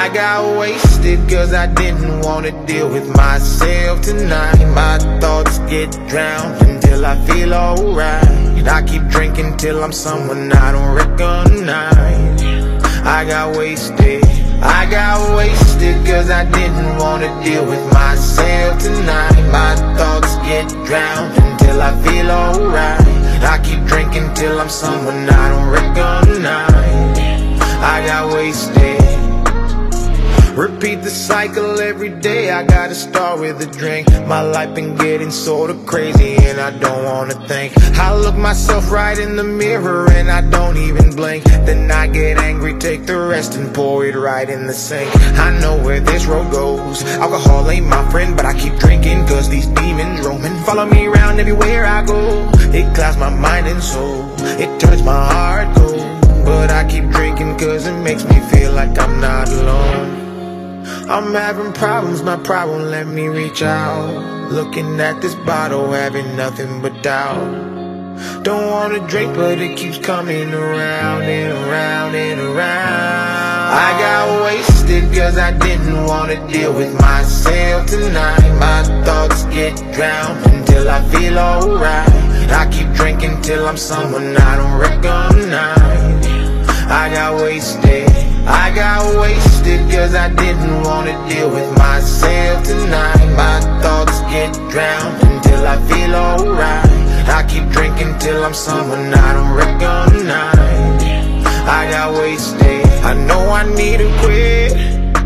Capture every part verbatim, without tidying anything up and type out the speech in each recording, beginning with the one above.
I got wasted cause I didn't wanna deal with myself tonight. My thoughts get drowned until I feel alright. I keep drinking till I'm someone I don't recognize. I got wasted, I got wasted cause I didn't wanna deal with myself tonight. My thoughts get drowned until I feel alright. I keep drinking till I'm someone I don't recognize. I got wasted. Repeat the cycle every day, I gotta start with a drink. My life been getting sorta crazy and I don't wanna think. I look myself right in the mirror and I don't even blink. Then I get angry, take the rest and pour it right in the sink. I know where this road goes, alcohol ain't my friend, but I keep drinking cause these demons roaming follow me around everywhere I go. It clouds my mind and soul, it turns my heart cold. But I keep drinking cause it makes me feel like I'm not alone. I'm having problems, my problem let me reach out. Looking at this bottle, having nothing but doubt. Don't wanna drink, but it keeps coming around and around and around. I got wasted cause I didn't wanna deal with myself tonight. My thoughts get drowned until I feel alright. I keep drinking till I'm someone I don't recognize. I got wasted, I got wasted cause I didn't wanna deal with myself tonight. My thoughts get drowned until I feel alright. I keep drinking till I'm someone I don't recognize. I got wasted, I know I need to quit.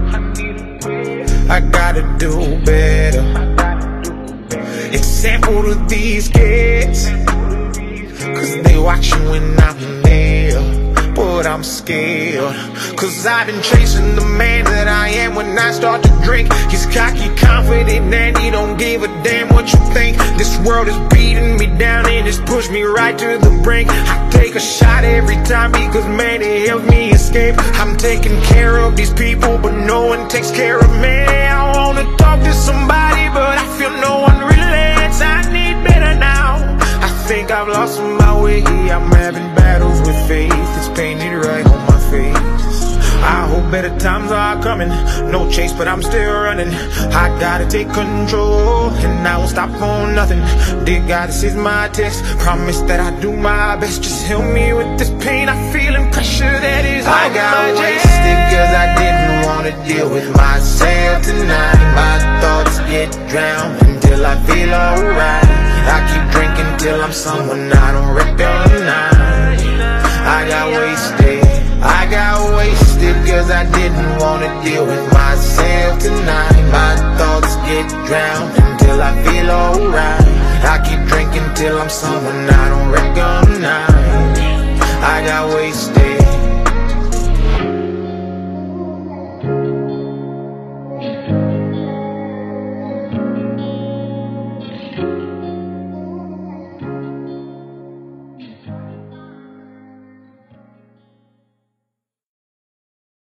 I gotta do better. Example to these kids, cause they watching when I'm there. But I'm scared, cause I've been chasing the man that I am. When I start to drink, he's cocky, confident, and he don't give a damn what you think. This world is beating me down and it's pushed me right to the brink. I take a shot every time because man, it helps me escape. I'm taking care of these people, but no one takes care of me. I wanna talk to somebody, but I feel no one relates. I need better now. I think I've lost my way, I'm having battles with faith. It's painted right on my face. I hope better times are coming. No chase, but I'm still running. I gotta take control, and I won't stop for nothing. Dear God, this is my test. Promise that I do my best. Just help me with this pain I feel and pressure that is on my chest. I got wasted cause I didn't wanna deal with myself tonight. My thoughts get drowned until I feel alright. I keep drinking till I'm someone I don't recognize. I got wasted, I got wasted cause I didn't wanna deal with myself tonight. My thoughts get drowned until I feel alright. I keep drinking till I'm someone I don't recognize. I got wasted.